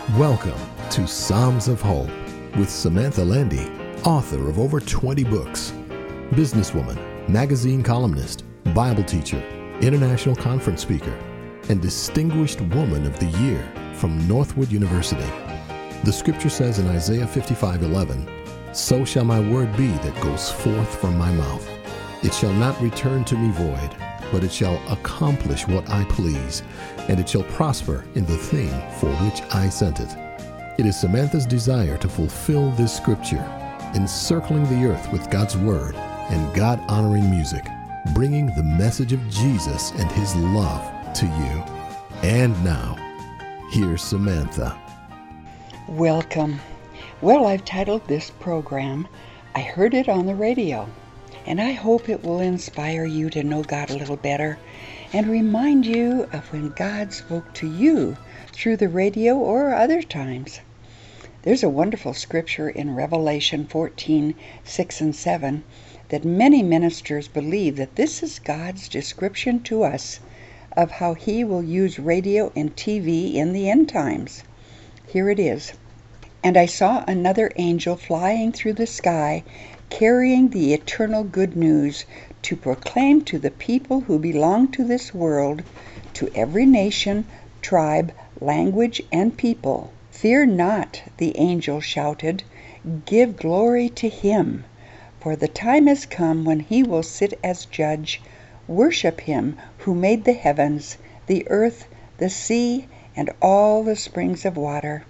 Welcome to Psalms of Hope with Samantha Landy, author of over 20 books, businesswoman, magazine columnist, Bible teacher, international conference speaker, and Distinguished Woman of the Year from Northwood University. The scripture says in Isaiah 55:11, "So shall my word be that goes forth from my mouth. It shall not return to me void, but it shall accomplish what I please, and it shall prosper in the thing for which I sent it." It is Samantha's desire to fulfill this scripture, encircling the earth with God's word and God-honoring music, bringing the message of Jesus and his love to you. And now, here's Samantha. Welcome. Well, I've titled this program, I Heard It on the Radio, and I hope it will inspire you to know God a little better and remind you of when God spoke to you through the radio or other times. There's a wonderful scripture in Revelation 14:6 and 7 that many ministers believe that this is God's description to us of how he will use radio and TV in the end times. Here it is. "And I saw another angel flying through the sky, carrying the eternal good news to proclaim to the people who belong to this world, to every nation, tribe, language, and people. 'Fear not,' the angel shouted, 'give glory to him, for the time has come when he will sit as judge. Worship him who made the heavens, the earth, the sea, and all the springs of water.'"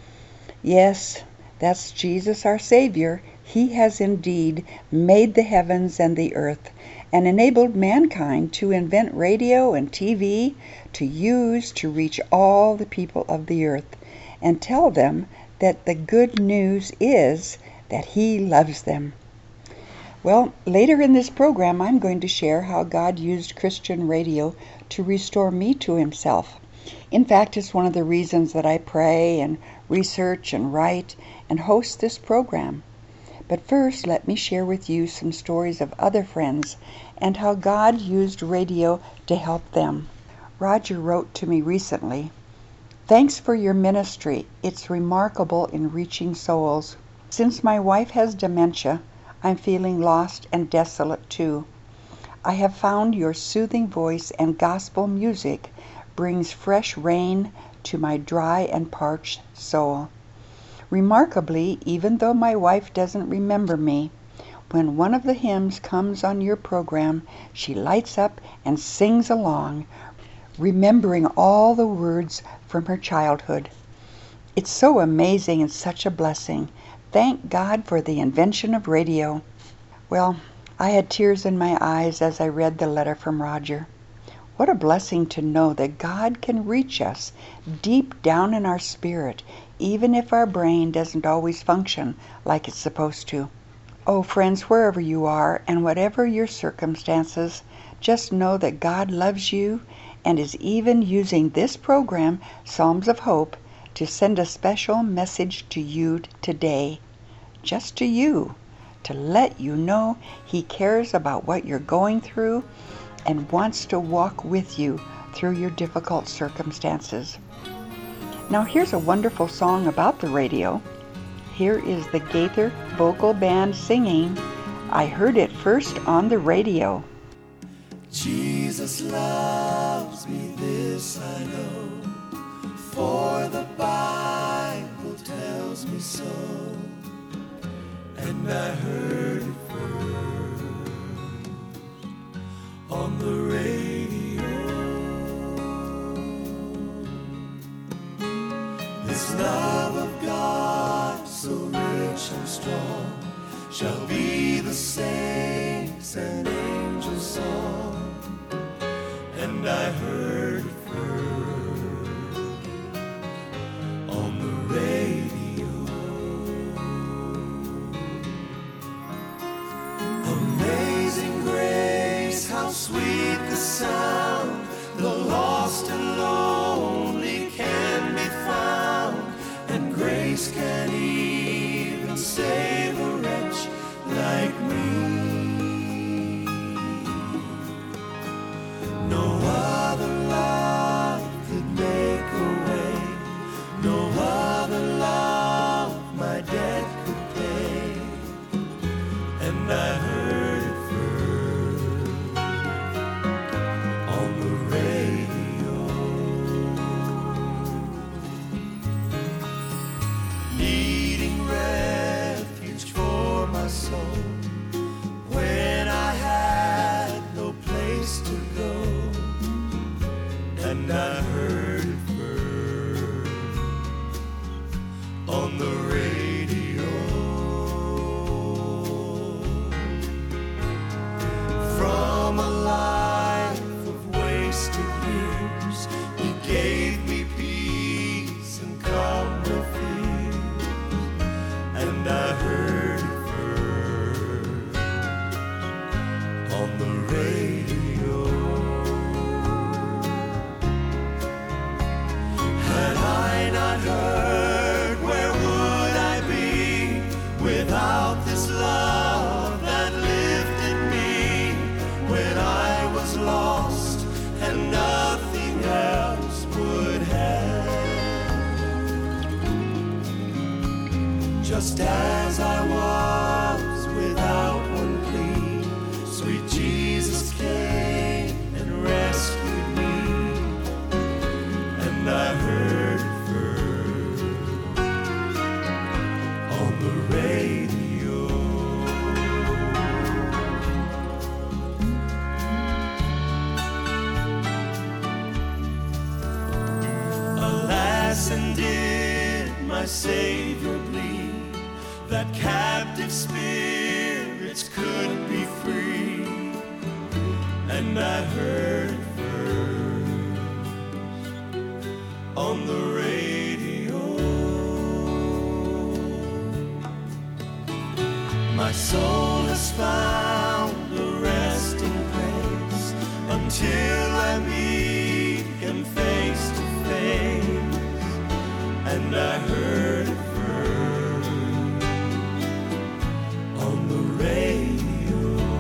Yes, that's Jesus our Savior. He has indeed made the heavens and the earth and enabled mankind to invent radio and TV to use to reach all the people of the earth and tell them that the good news is that he loves them. Well, later in this program, I'm going to share how God used Christian radio to restore me to himself. In fact, it's one of the reasons that I pray and research and write and host this program. But first, let me share with you some stories of other friends and how God used radio to help them. Roger wrote to me recently, "Thanks for your ministry. It's remarkable in reaching souls. Since my wife has dementia, I'm feeling lost and desolate too. I have found your soothing voice and gospel music brings fresh rain to my dry and parched soul. Remarkably, even though my wife doesn't remember me, when one of the hymns comes on your program, she lights up and sings along, remembering all the words from her childhood. It's so amazing and such a blessing. Thank God for the invention of radio." Well, I had tears in my eyes as I read the letter from Roger. What a blessing to know that God can reach us deep down in our spirit, even if our brain doesn't always function like it's supposed to. Oh, friends, wherever you are and whatever your circumstances, just know that God loves you and is even using this program, Psalms of Hope, to send a special message to you today, just to you, to let you know he cares about what you're going through and wants to walk with you through your difficult circumstances. Now here's a wonderful song about the radio. Here is the Gaither Vocal Band singing, "I Heard It First on the Radio." Jesus loves me, this I know, for the Bible tells me so, and I heard it first on the radio. This love of God, so rich and strong, shall be the saints and angels' song, and I heard it first on the radio. Amazing grace, how sweet the sound, the lost and lonely can be found, and grace can even save a wretch like me. No other lost and nothing else would help. Just as I was without one plea, sweet Jesus came and rescued me, and I heard it first on the radio. Alas, and did my Savior bleed, that captive spirits could be free, and I heard it first on the radio. My soul has found a resting place until I meet him face to face, and I heard it first on the radio.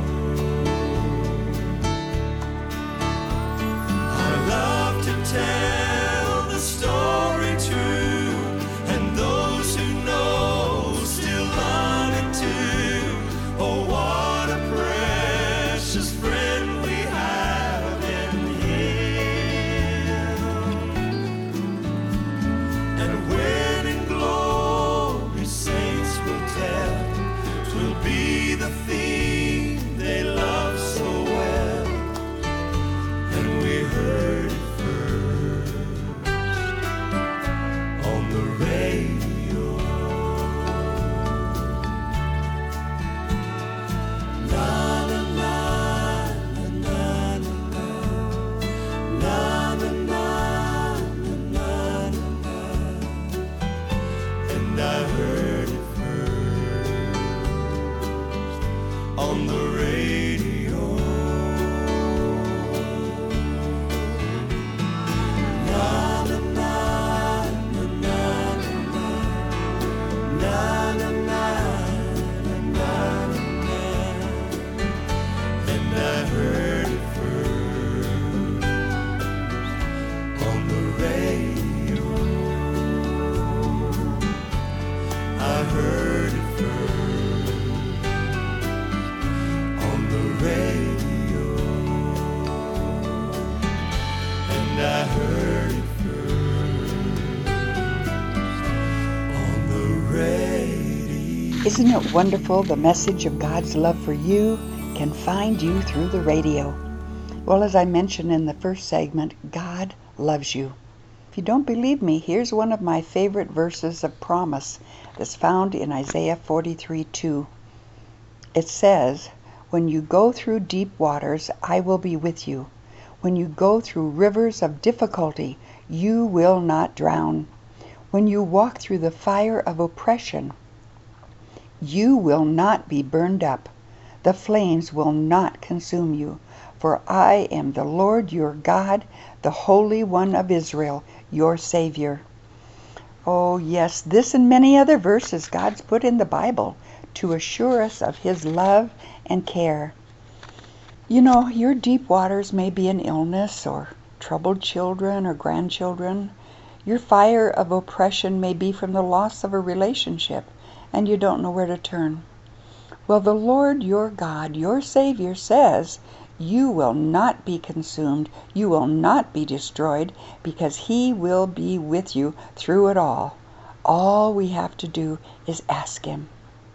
I love to tell the story true, and those who know still love it too. Oh, what a precious friend we have in Him. And when in glory saints will tell, 'twill be the theme they love so well. And we heard it first on the radio. Na na na na na na na na na na na, and I heard it first on the radio. Na na na na na na na na na, and I heard it first on the radio. I heard it first on the radio, and I heard it first on the radio. Isn't it wonderful the message of God's love for you can find you through the radio? Well, as I mentioned in the first segment, God loves you. If you don't believe me, here's one of my favorite verses of promise that's found in Isaiah 43:2. It says, "When you go through deep waters, I will be with you. When you go through rivers of difficulty, you will not drown. When you walk through the fire of oppression, you will not be burned up. The flames will not consume you. For I am the Lord your God, the Holy One of Israel, your Savior." Oh yes, this and many other verses God's put in the Bible to assure us of His love and care. You know, your deep waters may be an illness or troubled children or grandchildren. Your fire of oppression may be from the loss of a relationship and you don't know where to turn. Well, the Lord your God, your Savior, says you will not be consumed, you will not be destroyed, because He will be with you through it all. All we have to do is ask Him.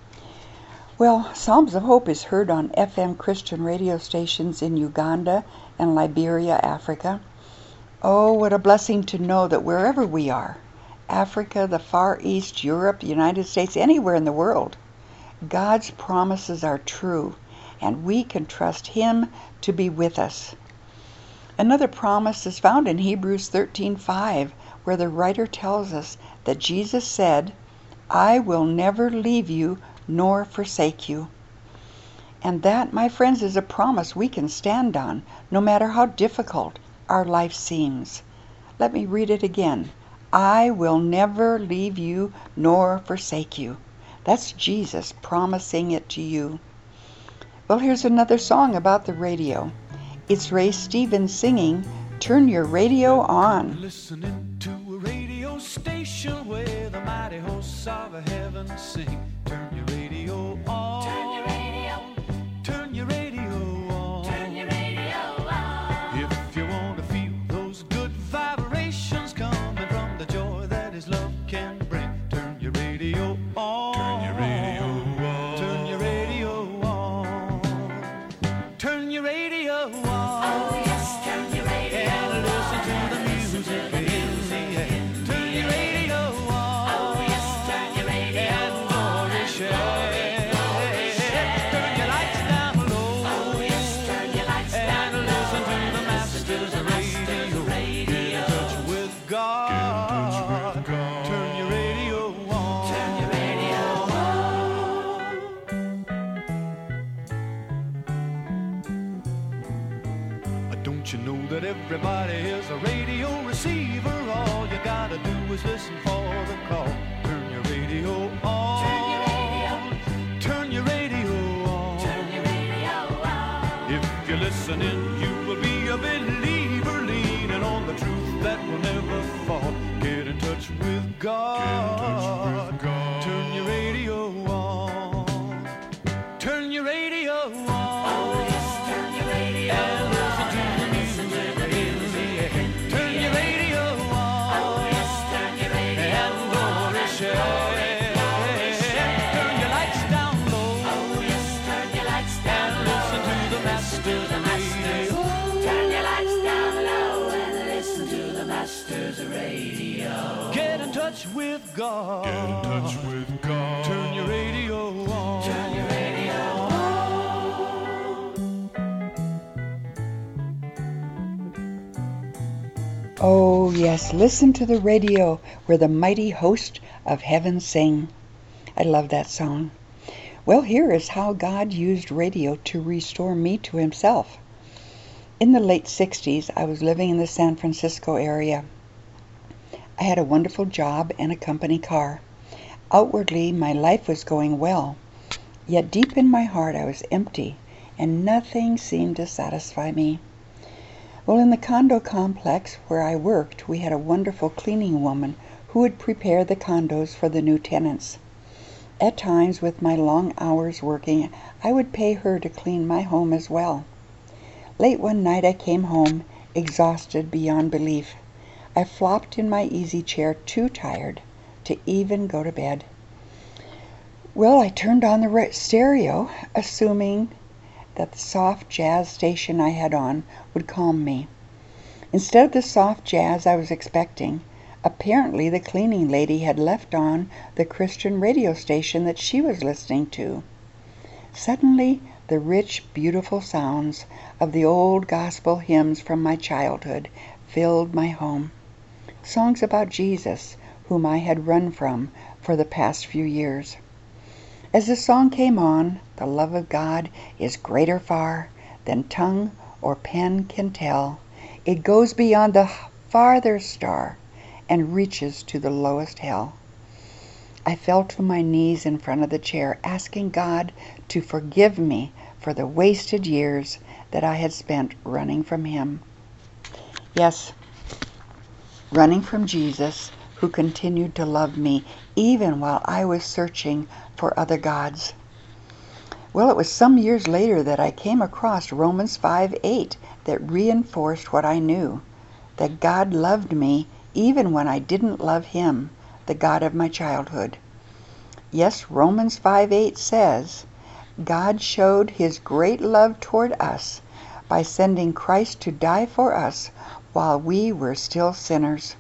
Well, Psalms of Hope is heard on FM Christian radio stations in Uganda and Liberia, Africa. Oh, what a blessing to know that wherever we are, Africa, the Far East, Europe, the United States, anywhere in the world, God's promises are true, and we can trust Him to be with us. Another promise is found in Hebrews 13:5, where the writer tells us that Jesus said, "I will never leave you nor forsake you." And that, my friends, is a promise we can stand on, no matter how difficult our life seems. Let me read it again. "I will never leave you nor forsake you." That's Jesus promising it to you. Well, here's another song about the radio. It's Ray Stevens singing Turn Your Radio On. Listening to a radio station where the mighty hosts of heaven sing. Turn your radio on. Turn your radio. Turn your radio on. Turn your radio on. If you want to feel those good vibrations coming from the joy that His love can bring, turn your radio on. Turn your radio on. Turn your radio on. Turn your radio on. Oh yes, turn your radio and listen to the music in the air. Turn your radio on. Oh yes, turn your radio and glory share. Turn your lights down low. Oh yes, turn your lights down low. And listen to the Master's radio. Get in touch with God. Turn your radio on. Turn your radio on. Don't you know that everybody is a radio receiver? All you gotta do is listen for the call. Turn your radio on. Turn your radio. Turn your radio on. Turn your radio on. If you're listening, you will be a believer, leaning on the truth that will never fall. Get in touch with God. Turn your radio on. Turn your radio on. Oh yes, turn your radio and listen to the music in the air. Turn your radio on. Oh yes, turn your radio and glory share. Turn your lights down low. Oh yes, turn your lights down low. And listen to the Master's radio. Turn your lights down low and listen to the Master's radio. Get in touch with God. Get in touch with God. Turn your radio on. Turn your radio on. Oh, yes, listen to the radio where the mighty host of heaven sing. I love that song. Well, here is how God used radio to restore me to Himself. In the late 60s, I was living in the San Francisco area. I had a wonderful job and a company car. Outwardly, my life was going well, yet deep in my heart I was empty, and nothing seemed to satisfy me. Well, in the condo complex where I worked, we had a wonderful cleaning woman who would prepare the condos for the new tenants. At times, with my long hours working, I would pay her to clean my home as well. Late one night I came home, exhausted beyond belief. I flopped in my easy chair, too tired to even go to bed. Well, I turned on the stereo, assuming that the soft jazz station I had on would calm me. Instead of the soft jazz I was expecting, apparently the cleaning lady had left on the Christian radio station that she was listening to. Suddenly, the rich, beautiful sounds of the old gospel hymns from my childhood filled my home. Songs about Jesus, whom I had run from for the past few years. As the song came on, the love of God is greater far than tongue or pen can tell. It goes beyond the farthest star and reaches to the lowest hell. I fell to my knees in front of the chair, asking God to forgive me for the wasted years that I had spent running from Him. Yes, running from Jesus, who continued to love me even while I was searching for other gods. Well, it was some years later that I came across Romans 5:8 that reinforced what I knew, that God loved me even when I didn't love Him, the God of my childhood. Yes, Romans 5:8 says, God showed His great love toward us by sending Christ to die for us while we were still sinners.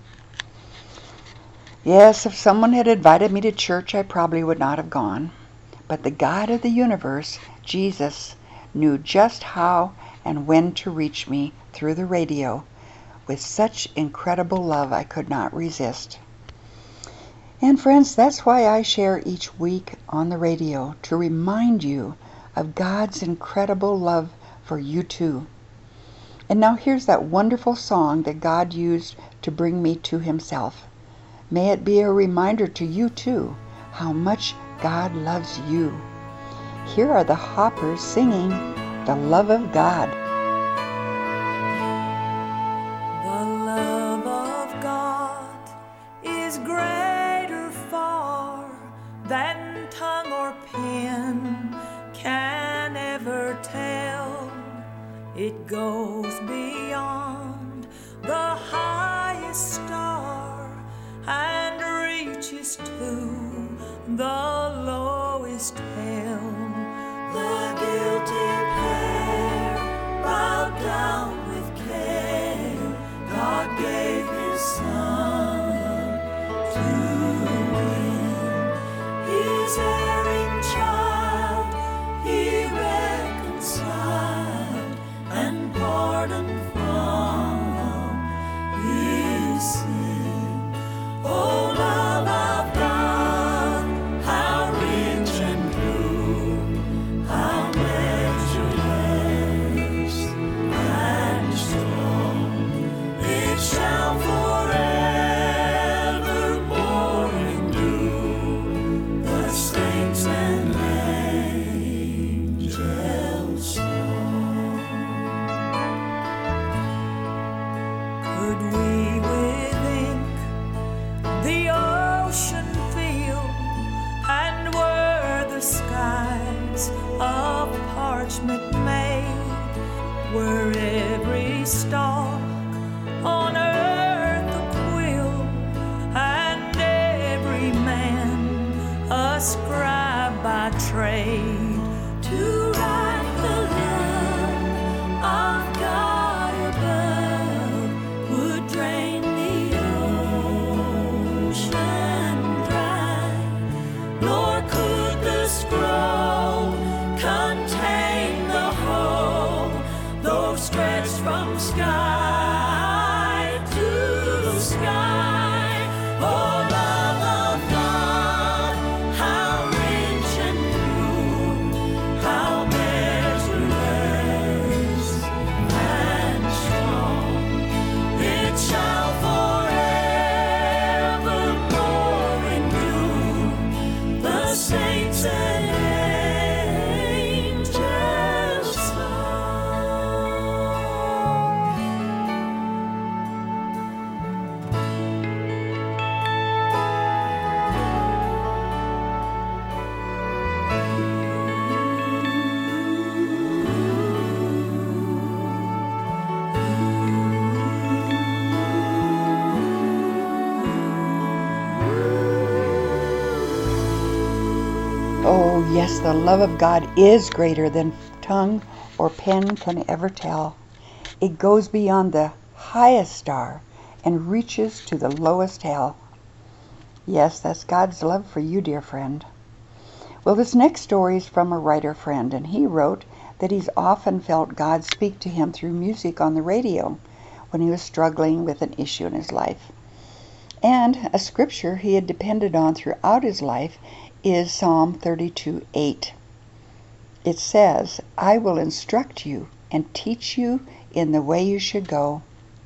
Yes, if someone had invited me to church, I probably would not have gone. But the God of the universe, Jesus, knew just how and when to reach me through the radio with such incredible love I could not resist. And friends, that's why I share each week on the radio, to remind you of God's incredible love for you too. And now here's that wonderful song that God used to bring me to Himself. May it be a reminder to you too how much God loves you. Here are the Hoppers singing The Love of God. the lowest hell. The guilty pair bowed down with care. God gave His Son to win His erring child. He reconciled and pardoned from his sin. Oh, love of God, how rich and true, how measureless and strong. It shall forevermore endure, the saints and angels' song. Could we with ink the ocean fill, and were the skies of parchment made, were every stalk on earth a quill, and every man a scribe by trade, to write the love of God above would drain the ocean dry, nor could the scroll contain the whole, though stretched from sky to sky. Oh, love of God, how rich and true, how measureless and strong. It shall forevermore endure, the saints and angels' song. Oh, yes, the love of God is greater than tongue or pen can ever tell. It goes beyond the highest star and reaches to the lowest hell. Yes, that's God's love for you, dear friend. Well, this next story is from a writer friend, and he wrote that he's often felt God speak to him through music on the radio when he was struggling with an issue in his life. And a scripture he had depended on throughout his life is Psalm 32:8. It says, "I will instruct you and teach you in the way you should go."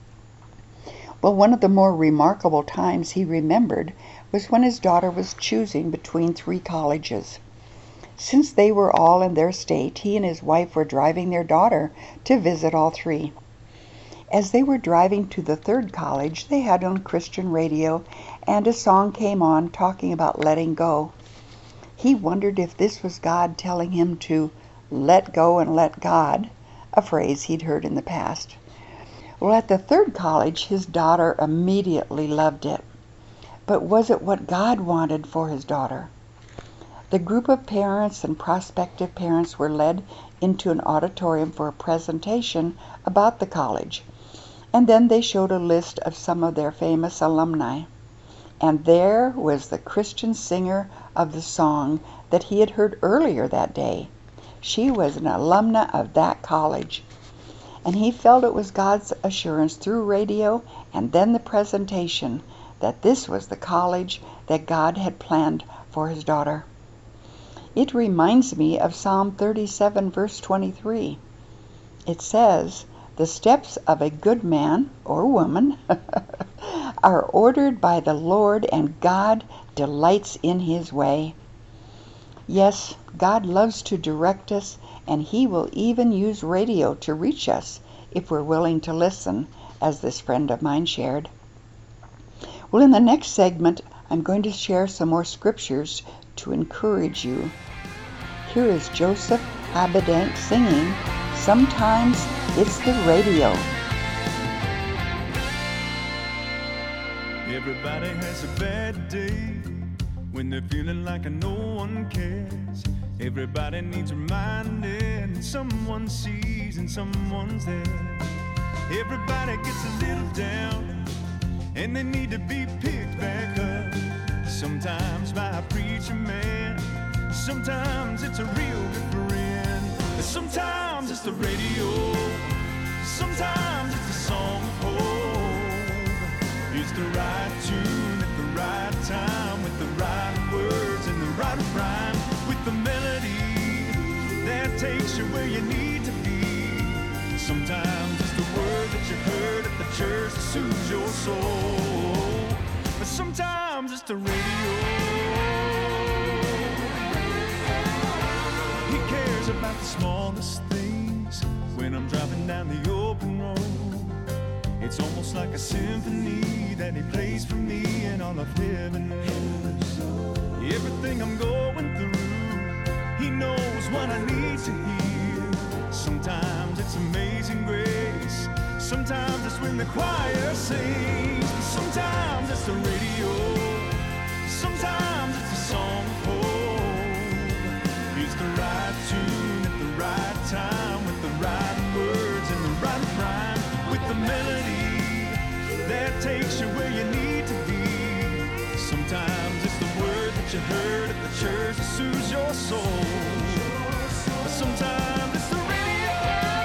Well, one of the more remarkable times he remembered was when his daughter was choosing between 3 colleges. Since they were all in their state, he and his wife were driving their daughter to visit all 3. As they were driving to the 3rd college, they had on Christian radio, and a song came on talking about letting go. He wondered if this was God telling him to let go and let God, a phrase he'd heard in the past. Well, at the 3rd college, his daughter immediately loved it. But was it what God wanted for his daughter? The group of parents and prospective parents were led into an auditorium for a presentation about the college, and then they showed a list of some of their famous alumni. And there was the Christian singer of the song that he had heard earlier that day. She was an alumna of that college. And he felt it was God's assurance through radio and then the presentation that this was the college that God had planned for his daughter. It reminds me of Psalm 37, verse 23. It says, "The steps of a good man or woman are ordered by the Lord, and God delights in his way." Yes, God loves to direct us, and he will even use radio to reach us if we're willing to listen, as this friend of mine shared. Well, in the next segment, I'm going to share some more scriptures to encourage you. Here is Joseph Habedank singing, "Sometimes It's the Radio." Everybody has a bad day when they're feeling like no one cares. Everybody needs reminding, someone sees and someone's there. Everybody gets a little down, and they need to be picked back up. Sometimes by a preacher man, sometimes it's a real good friend. Sometimes it's the radio, sometimes it's a song of hope. It's the right tune at the right time, with the right words and the right rhyme, with the melody that takes you where you need to be. Sometimes it's the word that you heard at the church that soothes your soul. But sometimes it's the radio. He cares about the smallest things when I'm driving down the open road. It's almost like a symphony that he plays for me, and all of heaven knows everything I'm going through. He knows what I need to hear. Sometimes it's amazing grace, sometimes it's when the choir sings. Sometimes it's the radio, sometimes it's a song of hope. It's the right tune at the right time, with the right words and the right rhyme, with the melody that takes you where you need to be. Sometimes it's the word that you heard at the church that soothes your soul. Sometimes it's the radio.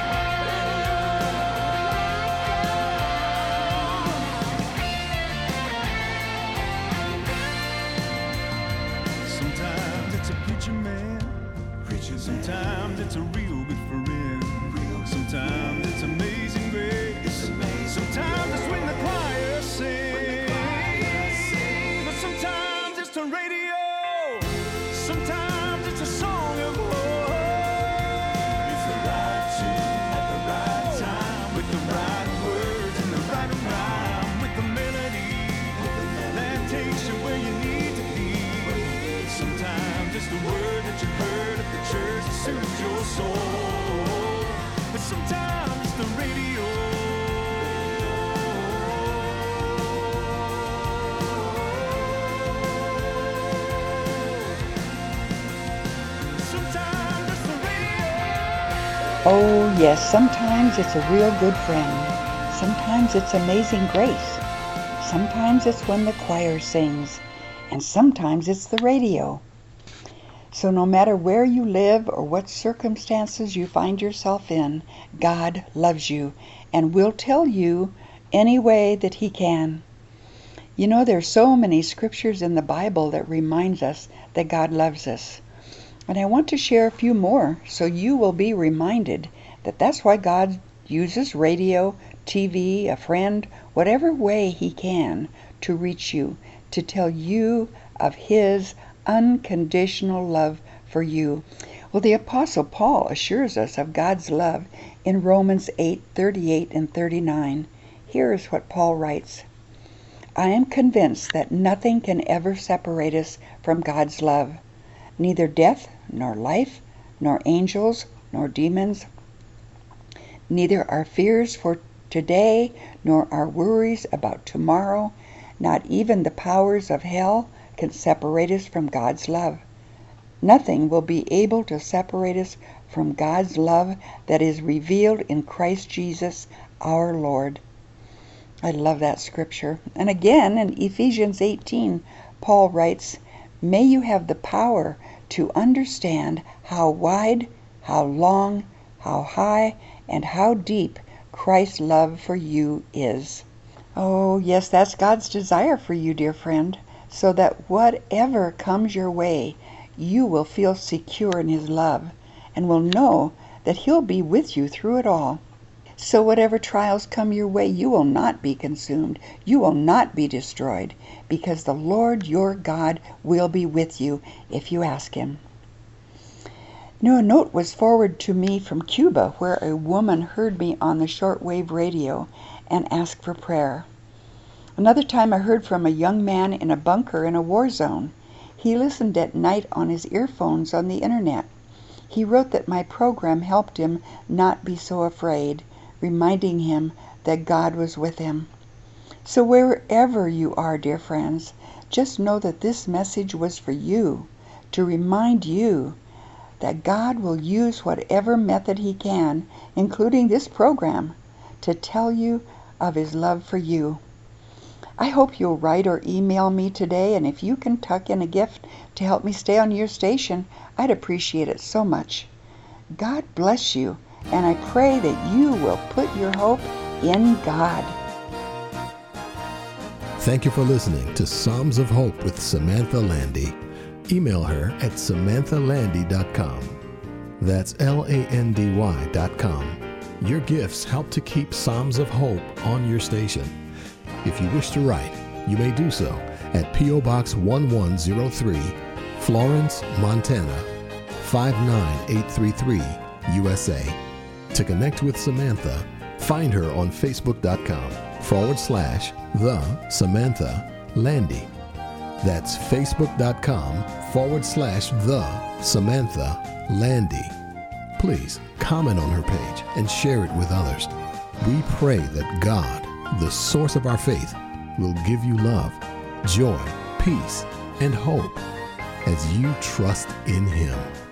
Sometimes it's a preacher man, sometimes it's a real good friend. Sometimes it's amazing grace, sometimes it's when the choir sings. But sometimes it's the radio, sometimes it's a song of hope. It's the right tune at the right time, with the right words and the right rhyme, with the melody that takes you where you need to be. Sometimes it's the word that you heard at the church that soothes your soul. But sometimes it's the radio. Sometimes it's the radio. Oh, yes, sometimes it's a real good friend. Sometimes it's amazing grace. Sometimes it's when the choir sings. And sometimes it's the radio. So no matter where you live or what circumstances you find yourself in, God loves you and will tell you any way that He can. You know, there's so many scriptures in the Bible that reminds us that God loves us. And I want to share a few more so you will be reminded that that's why God uses radio, TV, a friend, whatever way He can to reach you, to tell you of His unconditional love for you. Well, the Apostle Paul assures us of God's love in Romans 8:38 and 39. Here is what Paul writes. I am convinced that nothing can ever separate us from God's love, neither death nor life, nor angels nor demons, neither our fears for today nor our worries about tomorrow, not even the powers of hell can separate us from God's love. Nothing will be able to separate us from God's love that is revealed in Christ Jesus our Lord. I love that scripture. And again in Ephesians 18, Paul writes, may you have the power to understand how wide, how long, how high, and how deep Christ's love for you is. Oh, yes, that's God's desire for you, dear friend, so that whatever comes your way, you will feel secure in His love and will know that He'll be with you through it all. So whatever trials come your way, you will not be consumed. You will not be destroyed, because the Lord your God will be with you if you ask Him. Now, a note was forwarded to me from Cuba, where a woman heard me on the shortwave radio and asked for prayer. Another time I heard from a young man in a bunker in a war zone. He listened at night on his earphones on the internet. He wrote that my program helped him not be so afraid, reminding him that God was with him. So wherever you are, dear friends, Just know that this message was for you, to remind you that God will use whatever method He can, including this program, to tell you of His love for you. I hope you'll write or email me today, and if you can tuck in a gift to help me stay on your station, I'd appreciate it so much. God bless you, and I pray that you will put your hope in God. Thank you for listening to Psalms of Hope with Samantha Landy. Email her at samanthalandy.com. That's LANDY.com. Your gifts help to keep Psalms of Hope on your station. If you wish to write, you may do so at P.O. Box 1103, Florence, Montana 59833, USA. To connect with Samantha, find her on Facebook.com/The Samantha Landy. That's Facebook.com/The Samantha Landy. Please comment on her page and share it with others. We pray that God, the source of our faith, will give you love, joy, peace, and hope as you trust in Him.